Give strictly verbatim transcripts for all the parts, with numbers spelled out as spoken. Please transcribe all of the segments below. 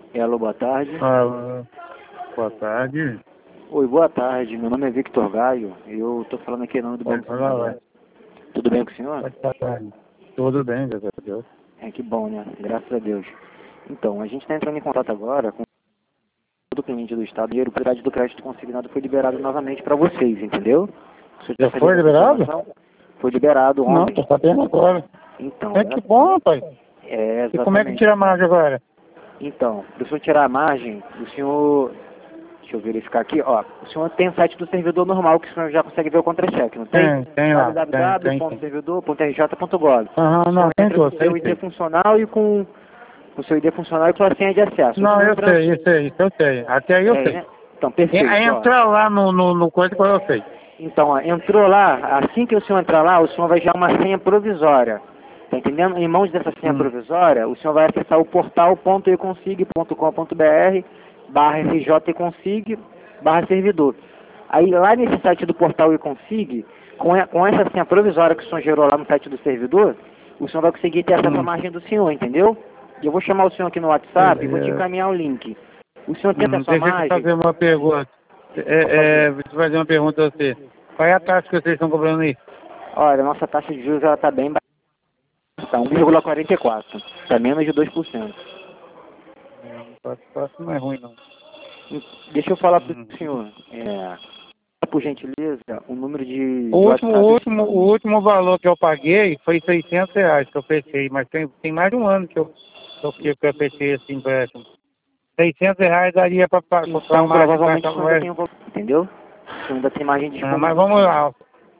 Alô, boa tarde. Alô, boa tarde. Oi, boa tarde. Meu nome é Victor Gaio. Eu tô falando aqui em nome do Pode Banco falar, Santander. vai. Tudo bem com o senhor? Pode falar. Tudo bem, graças a Deus. É, que bom, né? Graças a Deus. Então, a gente está entrando em contato agora com todo cliente do Estado e a propriedade do crédito consignado foi liberado novamente para vocês, entendeu? Você Já sabia foi dessa liberado? informação? Foi liberado Não, ontem. tô sabendo agora. Então, É é, que bom, rapaz. é E como é que exatamente. tira a margem agora? Então, para o senhor tirar a margem, o senhor... Deixa eu verificar aqui, ó. O senhor tem o site do servidor normal, que o senhor já consegue ver o contra-cheque, não tem? Tem, tem lá. Tem, tem, w w w ponto sim. servidor ponto r j ponto gov. Aham, O não, senhor tem entra com o tudo, seu sei, I D sei. funcional e com o seu I D funcional e com a senha de acesso. O Não, senhor eu entrando... sei, eu sei, isso eu sei. Até aí eu É, sei. né? Então, E aí perfeito, ó. entrar lá no, no, no coisa que eu sei. Então, ó, entrou lá, assim que o senhor entrar lá, o senhor vai gerar uma senha provisória. Tá entendendo? Em mãos dessa senha Hum. provisória, o senhor vai acessar o portal ponto econsig ponto com ponto br barra fjeconsig barra servidor. Aí lá nesse site do portal econsig, com, a- com essa senha provisória que o senhor gerou lá no site do servidor, o senhor vai conseguir ter acesso à Hum. margem do senhor, entendeu? E eu vou chamar o senhor aqui no WhatsApp e vou te Beleza. encaminhar o link. O senhor tem Hum, acesso à deixa eu te margem? fazer uma pergunta. Pode É, é, fazer. vou te fazer uma pergunta a você. Qual é a taxa que vocês estão cobrando aí? Olha, a nossa taxa de juros ela está bem baixa, está um vírgula quarenta e quatro, está menos de dois por cento. É, não pode falar, não é ruim, não. Deixa eu falar para Hum. o senhor, é, por gentileza, o número de, O de último, o WhatsApp. último, o último valor que eu paguei foi seiscentos reais que eu fechei, mas tem, tem mais de um ano que eu, que eu, que eu fechei esse empréstimo. seiscentos reais daria para comprar Então, margem para provavelmente o essa senhor ainda moeda. tem um valor, entendeu? O senhor ainda tem margem Ah, mas disponível, vamos sim. lá.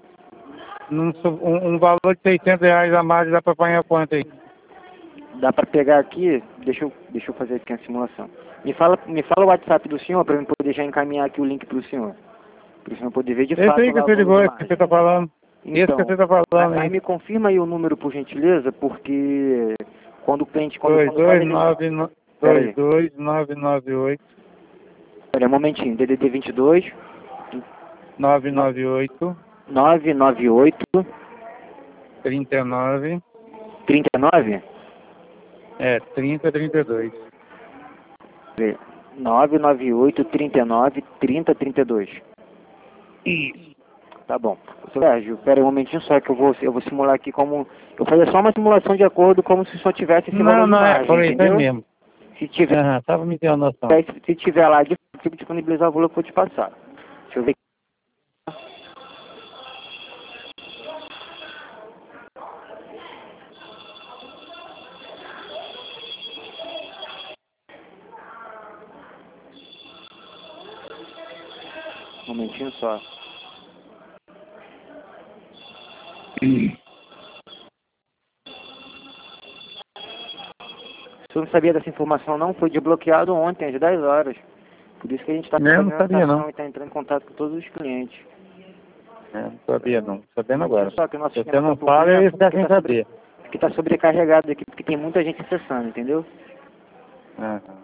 Num su- Um, um valor de seiscentos reais a mais dá para apanhar quanto aí? Dá para pegar aqui, deixa eu, deixa eu fazer aqui a simulação. Me fala, me fala o WhatsApp do senhor para eu poder já encaminhar aqui o link para o senhor. Para o senhor poder ver de Esse fato aí que lá o você valor ligou, de esse que você margem. está falando. Esse que você Então, está falando aí aí. me confirma aí o número por gentileza, porque quando o cliente, quando, dois quando faz dois ele... nove Pera dois aí, dois nove nove oito pera aí um momentinho, D D D vinte e dois, nove nove oito nove nove oito, trinta e nove trinta e nove, é trinta trinta e dois. nove nove oito, trinta e nove, trinta, trinta e dois. Isso. Tá bom. Seu Sérgio, pera aí um momentinho só que eu vou, eu vou simular aqui como... Eu vou fazer só uma simulação de acordo como se só tivesse esse valor Não, de não, é, margem, foi isso aí entendeu? mesmo. Se tiver, Aham, tava me dando noção. se tiver lá, eu consigo disponibilizar o valor que eu vou te passar. Deixa eu ver. Um momentinho só. Se eu não sabia dessa informação não, foi desbloqueado ontem, às dez horas. Por isso que a gente está Eu não fazendo essa sabia, não. ação e está entrando em contato com todos os clientes. Eu não sabia, não. Sabendo Momentinho agora. só que o nosso Se sistema você está não um pouco fala, eu ia lento, ficar porque sem está sobre, saber. porque tá sobrecarregado aqui, porque tem muita gente acessando, entendeu? Aham.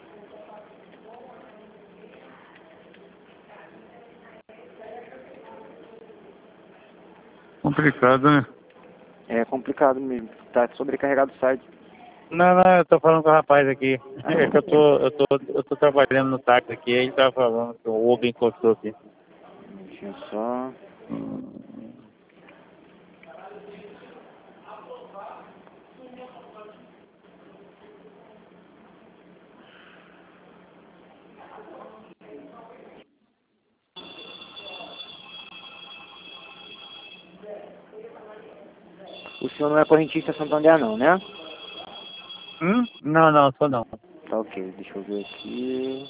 Complicado, né? É complicado mesmo, tá sobrecarregado o site. Não, não, eu tô falando com o rapaz aqui. Ah, É que eu tô, eu tô, eu tô trabalhando no táxi aqui, aí ele tava falando que o Uber encostou aqui. um momentinho só. Hum. O senhor não é correntista Santander não, né? Hum? Não, não, só não. Tá ok, deixa eu ver aqui.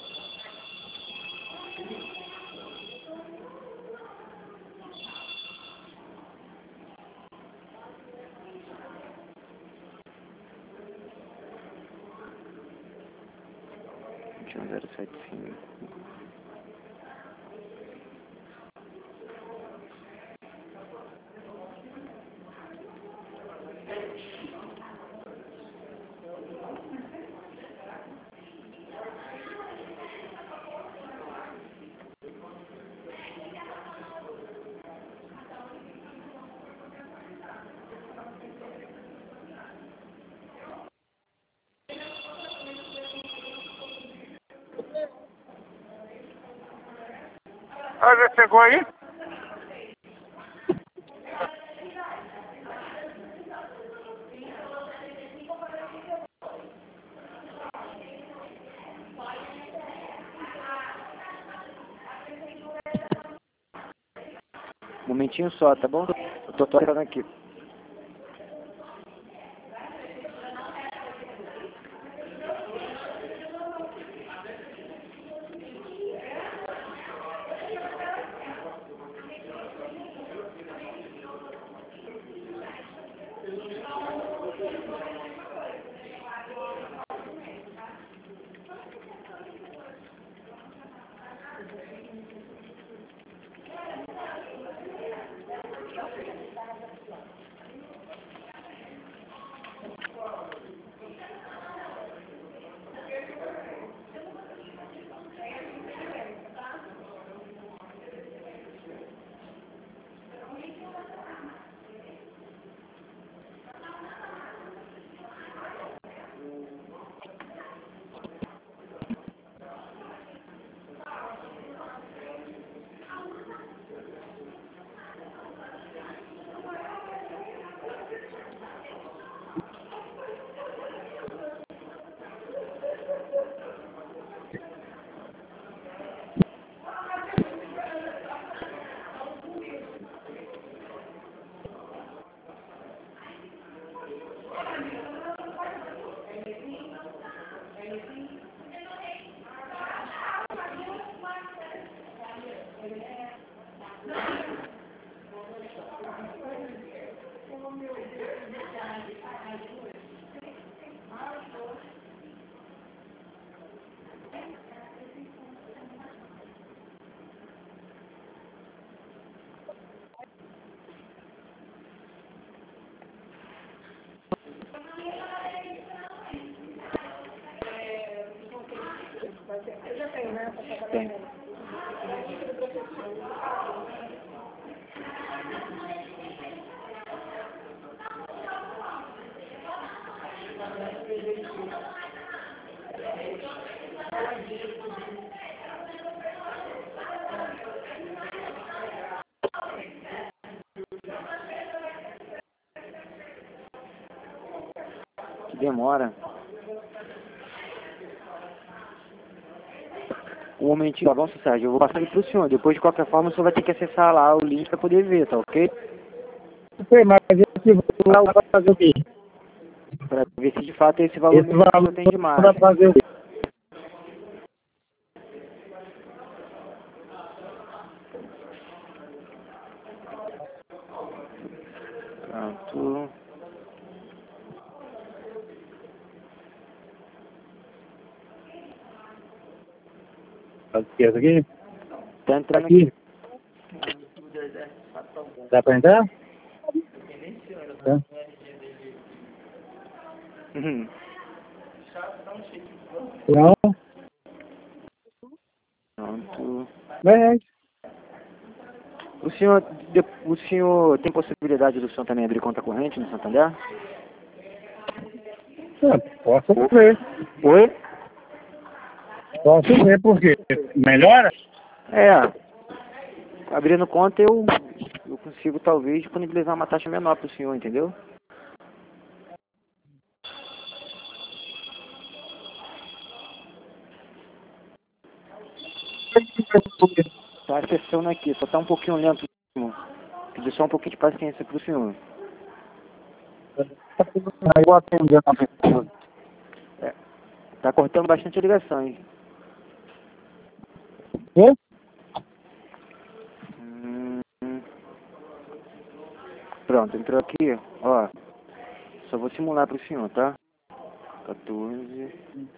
zero sete cinco. Ah, já chegou aí? Um momentinho só, tá bom? Eu tô tocando aqui. Tem. Que demora. Um momentinho, tá bom, seu Sérgio? Eu vou passar ele pro senhor. Depois, de qualquer forma, o senhor vai ter que acessar lá o link para poder ver, tá ok? Não sei, mas esse valor vai fazer o quê? Para ver se de fato é esse valor Esse mesmo que o valor senhor tem de vai margem. fazer o quê? Pronto. Tá esquerda aqui? Tá entrando Aqui? aqui. Dá pra entrar? Tá. Uhum. Não? Pronto. Bem, O senhor, de- o senhor tem possibilidade do senhor também abrir conta corrente no Santander? posso ver. Oi? Posso ver por quê? Melhora? É. Abrindo conta eu, eu consigo talvez disponibilizar uma taxa menor para o senhor, entendeu? Tá acessando aqui, só tá um pouquinho lento. Pedir só um pouquinho de paciência para o senhor. Aí eu atendo a pessoa. É, tá cortando bastante a ligação, hein? Quê? Hum, pronto, entrou aqui, ó. Só vou simular para o senhor, tá? quatorze.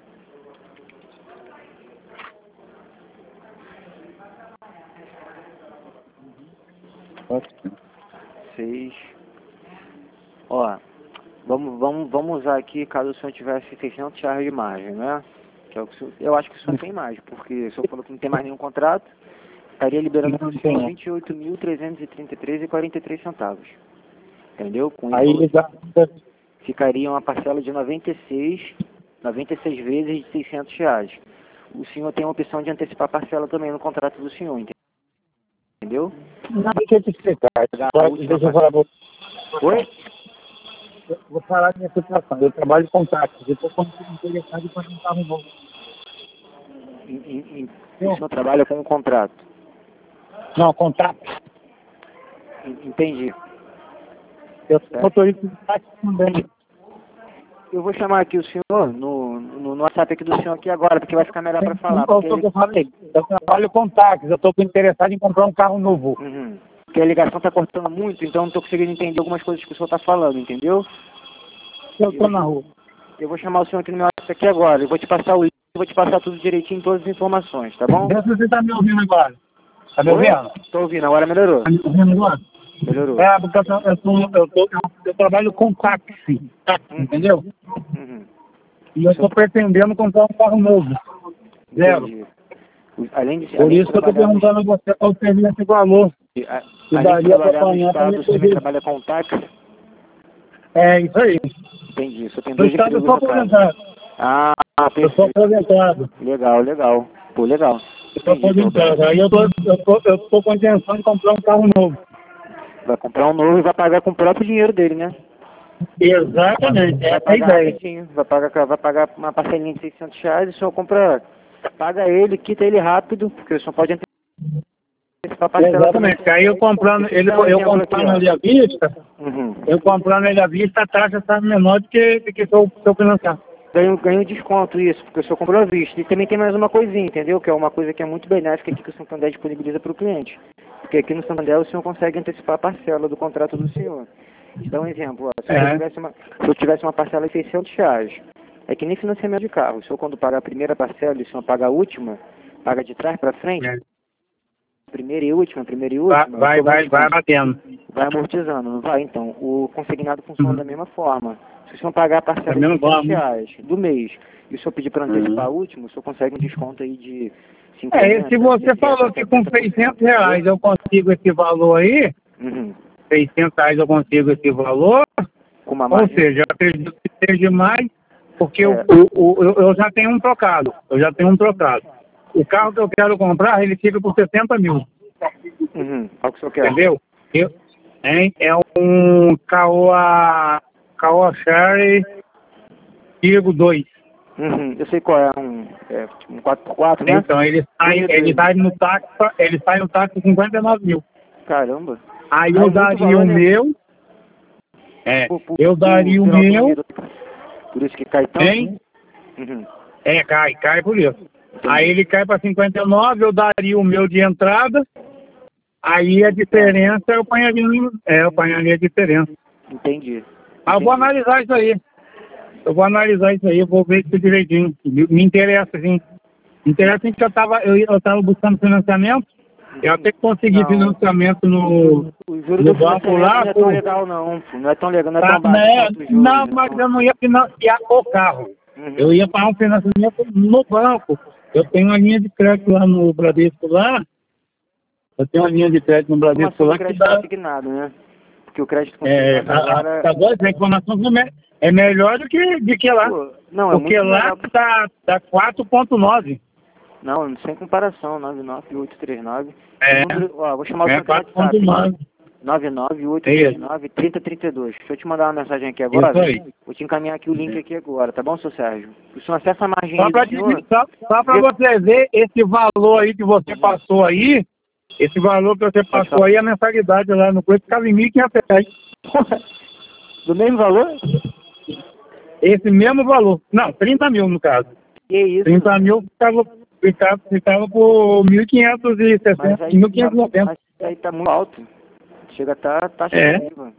seis. Ó, vamos, vamos, vamos usar aqui caso o senhor tivesse seiscentos reais de margem, né? Que é o que o senhor, eu acho que o senhor tem mais, porque o senhor falou que não tem mais nenhum contrato, estaria liberando para o senhor vinte e oito mil trezentos e trinta e três reais e quarenta e três centavos. Entendeu? Com Aí isso, já ficaria uma parcela de noventa e seis, noventa e seis vezes de seiscentos reais. O senhor tem a opção de antecipar a parcela também no contrato do senhor, entendeu? entendeu? Não, deixa eu te explicar. Deixa eu falar. Oi? Eu vou falar da minha situação. Eu trabalho com táxi. Eu estou interessado para um carro novo. Em, em, em, o senhor trabalha com um contrato? Não, contrato. Entendi. Eu sou motorista de táxi também. Eu vou chamar aqui o senhor no, no, no WhatsApp aqui do senhor aqui agora, porque vai ficar melhor para falar. Não, Porque eu, ele... falei, eu trabalho com táxi. Eu estou interessado em comprar um carro novo. Uhum. Porque a ligação está cortando muito, então não estou conseguindo entender algumas coisas que o senhor está falando, entendeu? Eu estou na rua. Eu vou chamar o senhor aqui no meu WhatsApp aqui agora. Eu vou te passar o link, eu vou te passar tudo direitinho, todas as informações, tá bom? Vê se você está me ouvindo agora. Está me ouvindo? Estou ouvindo, agora melhorou. Está me ouvindo agora? Melhorou. É, porque eu, tô, eu, tô, eu, tô, eu, eu trabalho com táxi, táxi Uhum. entendeu? Uhum. E eu estou pretendendo comprar um carro novo. Zero. Entendi. Além de, Por além isso de que eu estou trabalhar perguntando a você qual seria esse valor. no, a, Que além de daria para trabalhar no apanhar para estado, me você também poder. trabalha com táxi? É, isso aí. Entendi. Você tem No dois estado eu empregos sou no caso. aposentado. Ah, Eu sou perfeito. aposentado. Legal, legal. Pô, legal. Eu sou Entendi, seu aposentado. Roberto. Aí eu tô, eu tô, eu tô com a intenção de comprar um carro novo. Vai comprar um novo e vai pagar com o próprio dinheiro dele, né? Exatamente, Vai essa é a pagar ideia. rapidinho. Vai pagar, vai pagar uma parcelinha de seiscentos reais e o senhor compra, paga ele, quita ele rápido, porque o senhor pode antecipar a parcela Exatamente. também. Aí eu comprando, ele, Deixa eu dar um eu exemplo comprando aqui, ele à vista, ó. Uhum. eu comprando ele à vista, a taxa está menor do que, do que se eu, se eu financiar. Ganho, ganho desconto isso, porque o senhor comprou à vista. E também tem mais uma coisinha, entendeu? Que é uma coisa que é muito benéfica aqui que o Santander disponibiliza para o cliente. Porque aqui no Santander o senhor consegue antecipar a parcela do contrato do senhor. Te dá um exemplo, ó. Se, É. eu tivesse uma, se eu tivesse uma parcela de seiscentos reais, é que nem financiamento de carro. O senhor quando paga a primeira parcela e o senhor paga a última, paga de trás para frente, É. primeira e última, primeira e Vai, última, vai, vai, vai batendo. vai amortizando, não vai? Então, o consignado funciona da mesma forma. Se o senhor pagar a parcela Da de mesma seiscentos forma. reais do mês e o senhor pedir para antecipar a Uhum. última, o senhor consegue um desconto aí de cinquenta, É, se você sessenta, falou que com setenta por cento, seiscentos reais eu consigo esse valor aí, Uhum. seiscentos reais eu consigo esse valor, Com uma ou margem. seja, eu acredito que seja mais, porque É. o, o, o, eu, eu já tenho um trocado, eu já tenho um trocado. O carro que eu quero comprar, ele fica por sessenta mil, Uhum. Qual que o senhor quer? entendeu? Eu, hein, é um Caoa, Caoa Sherry Tiggo dois. Uhum. Eu sei qual é, um, é tipo um quatro por quatro, né? Então ele sai, Bonito ele ele. sai no táxi, ele sai no táxi com cinquenta e nove mil. Caramba. Aí Ah, é eu muito daria valor, o né? meu, é, Por- por- eu daria o por meu, autonomia. Por isso que cai tanto. hein? Uhum. É, cai, cai por isso. Entendi. Aí ele cai para cinquenta e nove, eu daria o meu de entrada, aí a diferença eu panharia, é, eu panharia a diferença. Entendi. Mas eu vou Entendi. analisar isso aí. Eu vou analisar isso aí, eu vou ver isso direitinho. Me me interessa, sim. Me interessa que eu estava eu, eu tava buscando financiamento, eu até consegui Não. financiamento no, O juro no do banco financiamento lá. não é tão Pô, legal não, pô. Não é tão legal, não é tá, tão baixo né? quanto os juros. Não, mas então. eu não ia financiar o carro. Uhum. Eu ia pagar um financiamento no banco. Eu tenho uma linha de crédito lá no Bradesco lá. Eu tenho uma linha de crédito no Bradesco Informação do lá que crédito dá. consignado, né? Porque o crédito É, consignado a, a, agora... agora essa informação é melhor do que, do que lá. Pô, não, é Porque muito lá melhor. tá, tá quatro ponto nove. Não, sem comparação, nove nove oito três nove. É, O número, ó, vou chamar o é seu aqui no quatro ponto WhatsApp. nove. nove nove oito É três isso. nove, três zero três dois. Deixa eu te mandar uma mensagem aqui agora. Isso aí. Vou te encaminhar aqui o link aqui agora, tá bom, seu Sérgio? O senhor acessa a margem Só aí para do senhor. só, só pra você ver esse valor aí que você passou aí, esse valor que você passou aí, a mensalidade lá no coisa ficava em mil e quinhentos reais. Do mesmo valor? Esse mesmo valor. Não, trinta mil no caso. Que isso? trinta mil ficava, ficava, ficava por mil quinhentos e Mas sessenta, aí, mil quinhentos e noventa. mas aí tá muito alto. Chega a tá taxa É. excessiva.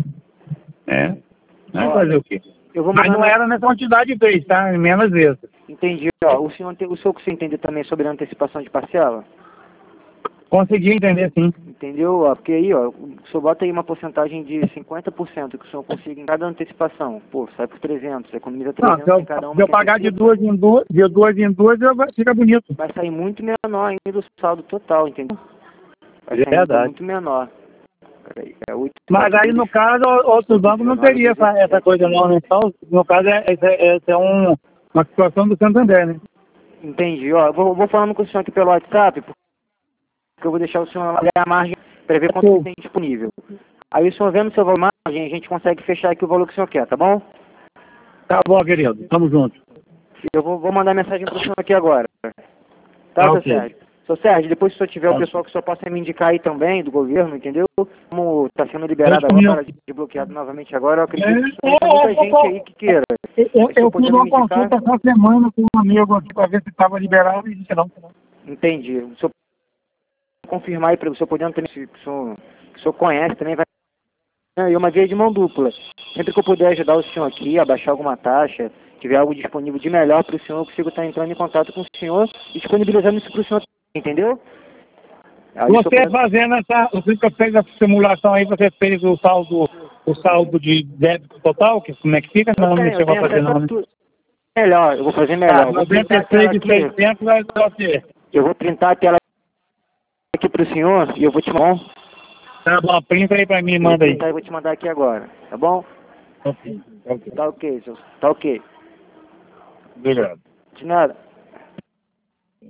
É. Vai Ó, fazer o quê? Eu vou Mas mandar... não era nessa quantidade de vez, tá? Menos vezes. Entendi. Ó, o senhor, tem- o senhor consegue entender também sobre a antecipação de parcela? Consegui entender, sim. Entendeu? Ó, porque aí, ó, o senhor bota aí uma porcentagem de cinquenta por cento que o senhor consiga em cada antecipação. Pô, sai por trezentos, economiza Não, trezentos se eu, em cada uma. se eu que pagar de antecipa. duas em duas, de duas em duas, eu- fica bonito. Vai sair muito menor ainda o saldo total, entendeu? Vai sair Verdade. muito menor. Peraí, é oito, Mas aí, no caso, outros bancos não teria essa, essa coisa não, né? Então, no caso, é, é, é, é um, uma situação do Santander, né? Entendi, ó. Vou, vou falando com o senhor aqui pelo WhatsApp, eu vou deixar o senhor lá a margem para ver quanto tem disponível. Aí o senhor vendo o seu valor margem, a gente consegue fechar aqui o valor que o senhor quer, tá bom? Tá bom, querido. Tamo junto. Eu vou, vou mandar mensagem para o senhor aqui agora. Tá, Tá, seu ok. Sérgio? Seu Sérgio, depois se o senhor tiver o Tá. pessoal que o senhor possa me indicar aí também, do governo, entendeu? Como está sendo liberado Eu agora, desbloqueado novamente agora, eu acredito que É, tem muita é, gente aí que queira. Eu, eu, Se o senhor eu fiz puder uma me indicar, consulta essa semana com um amigo aqui para ver se estava liberado e disse não. entendi. O senhor confirmar aí para o senhor podendo também, se o senhor, que o senhor conhece também, vai. E uma via de mão dupla. Sempre que eu puder ajudar o senhor aqui a baixar alguma taxa, tiver algo disponível de melhor para o senhor, eu consigo estar entrando em contato com o senhor e disponibilizando isso para o senhor, entendeu? Aí Você pode... fazendo essa, você que fez essa simulação aí, você fez o saldo, o saldo de débito total, que, como é que fica? Não, não tenho, eu chegou a tenho fazer acesso não, a né? tudo. Melhor, eu vou fazer melhor. Tá, Eu vou printar a tela noventa e seis de aqui. seiscentos vai dar o quê? Eu vou printar a tela aqui para o senhor e eu vou te mandar. Tá bom, printa aí pra mim, Eu vou manda aí. printar e vou te mandar aqui agora, tá bom? Ok, ok. Tá ok, senhor. Tá ok. Obrigado. De nada.